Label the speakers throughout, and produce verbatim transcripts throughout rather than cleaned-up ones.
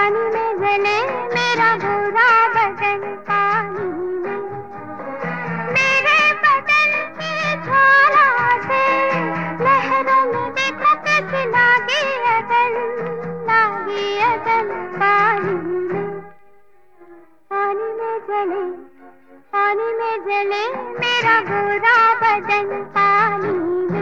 Speaker 1: पानी में जले मेरा गोरा बदन, पानी में मेरे बदन की ज्वाला से लहरों में देखो कैसी लागी अगन, लागी अगन। पानी में पानी में जले, पानी में जले मेरा गोरा बदन, पानी में।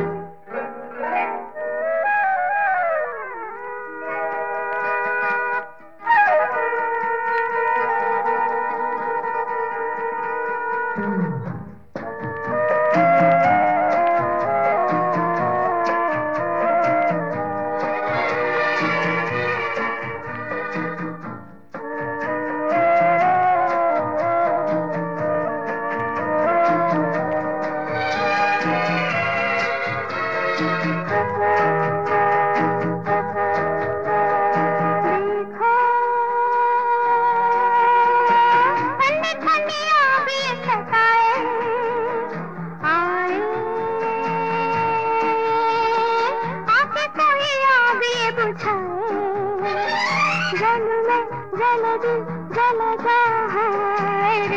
Speaker 1: जल में जल दिल जल है,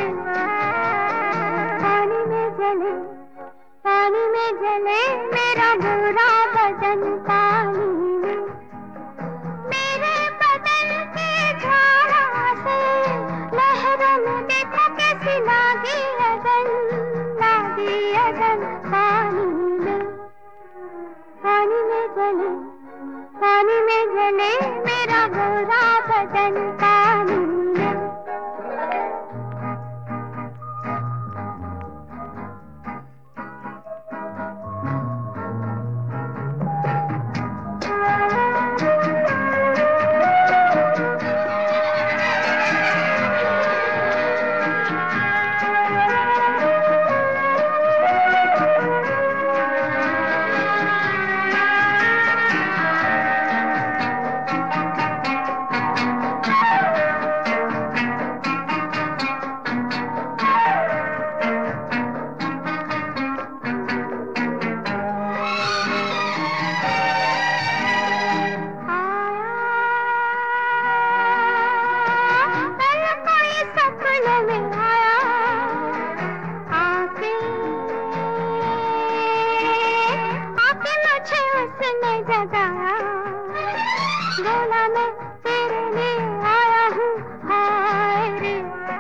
Speaker 1: पानी में जले, पानी में जले मेरा गोरा बदन, पानी में मेरे बदन की ज्वाला से लहरों में देखो कैसी लागी अगन, लागी अगन। पानी में पानी में जले, पानी में जले मेरा गोरा बदन, पानी में। बोला मैं तेरे लिए आया हूँ, हाय रे।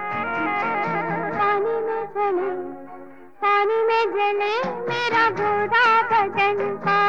Speaker 1: पानी में जले, पानी में जले मेरा गोरा बदन,